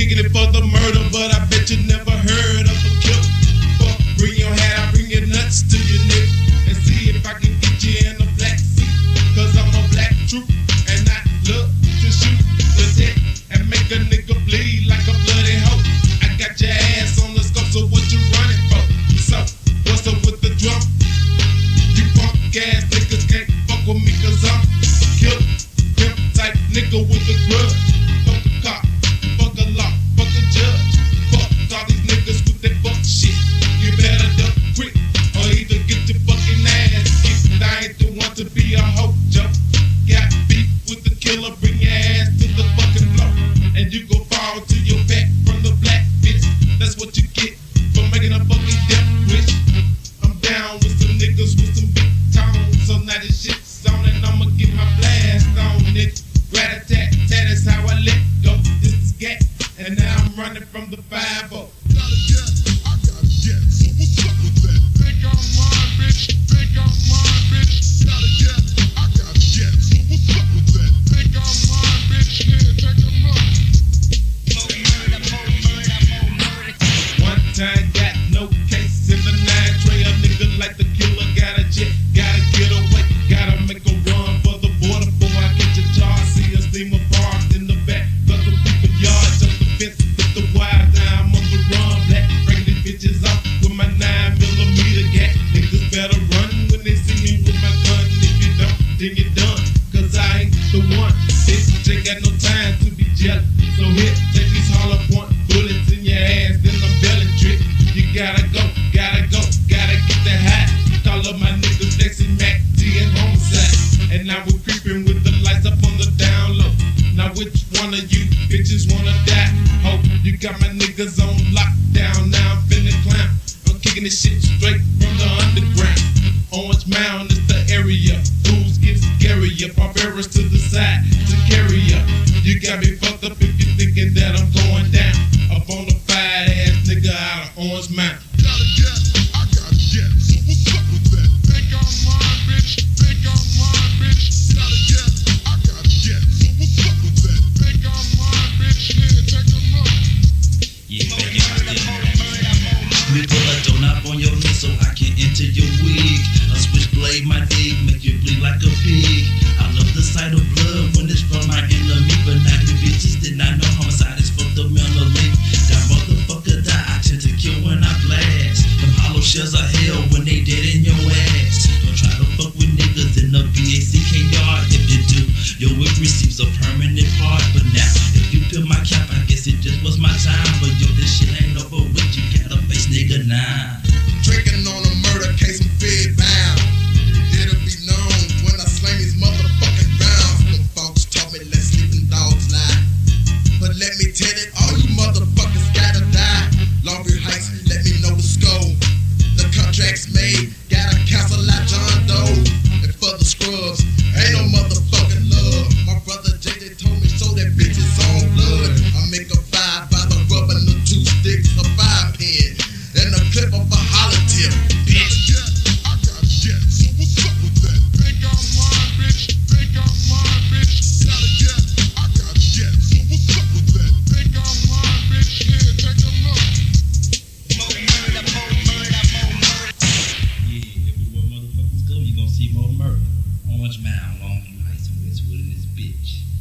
kicking it for the murder, but I bet you never heard of a killer. Fuck, bring your hat, I bring your nuts to your neck, and see if I can get you in a black suit. Cause I'm a black troop, and I love to shoot the deck and make a nigga bleed like a bloody hoe. I got your ass on the scope, so what you running for? So, what's up with the drum? You punk ass niggas can't fuck with me cause I'm killer, pimp type nigga with a grudge. Fuck a cop, fuck a law, fuck a judge. Fuck all these niggas with that fuck shit. You better duck quick or either get your fucking ass kicked. I ain't the one to be a hoe, Joe. Got beef with the killer, bring your ass to the fucking floor, and you go fall to your back from the black bitch. That's what you get for making a fucking death wish. I'm down with some niggas with some big tones, so now this shit's on and I'ma get my blast on it. Rat-a-tat-tat, that's how I let go. This is Gat, and now I'm running from the 5-0. Got no case in the 9 tray. A nigga like the killer got a jet, gotta get away, gotta make a run for the border before I get your charge. See a steamer parked in the back, cause the people yard jump the fence, hit the wire. Now I'm on the run, black, breaking these bitches off with my 9mm gat. Niggas better run when they see me with my gun. If you don't, then you're done, cause I ain't the one. Bitch, ain't got no time to be jealous. So here, take these hollow point bullets in your ass, then I'm belly trick. You gotta go, gotta get that high. Call up my niggas Lexi, Mac, T, and Homicide. And now we're creeping with the lights up on the down low. Now which one of you bitches wanna die? Hope you got my niggas on lockdown. Now I'm finna clown. I'm kicking this shit straight from the underground. Orange Mound is the area. Fools get scarier. Barbarous to the side to carry up. You got me fucked up if you're thinking that I'm going down. Up on the fat ass nigga out of Orange Mound. Me pull a donut on your knee so I can enter your wig. A switchblade my dick, make you bleed like a pig. I love the sight of blood when it's from my enemy, but not you bitches did not know homicide is fucked up mentally. That motherfucker die, I tend to kill when I blast. Them hollow shells are hell when they dead in your ass. Don't try to fuck with niggas in the BACK yard. If you do, your whip receives a permanent part. But now, if you peel my cap, I guess it just was my time. But yo, this shit ain't over with, you gotta face nigga now. Drinking on a murder case, I'm fed bound. It'll be known when I slang these motherfucking rounds. Them folks told me let sleeping dogs lie, but let me tell it, all you motherfuckers gotta die. Longview Heights, let me know the score. The contract's made, gotta cancel like John Doe. And for the scrubs, ain't no motherfucking love. My brother JJ told me so that bitch is on blood. I make a 5 by the rub and the 2 sticks, a 5-pin, and a clip of a hollow tip, bitch. I got jet, so what's up with that? Think I'm lying, bitch. Think I'm lying, bitch. Gotta get, I got jet, so what's up with that? Think I'm lying, bitch. Here, take a look. More murder, more murder, more murder. Yeah, everywhere motherfuckers go, you gon' see more murder. Orange Mound, Longview Heights, and Westwood in this bitch.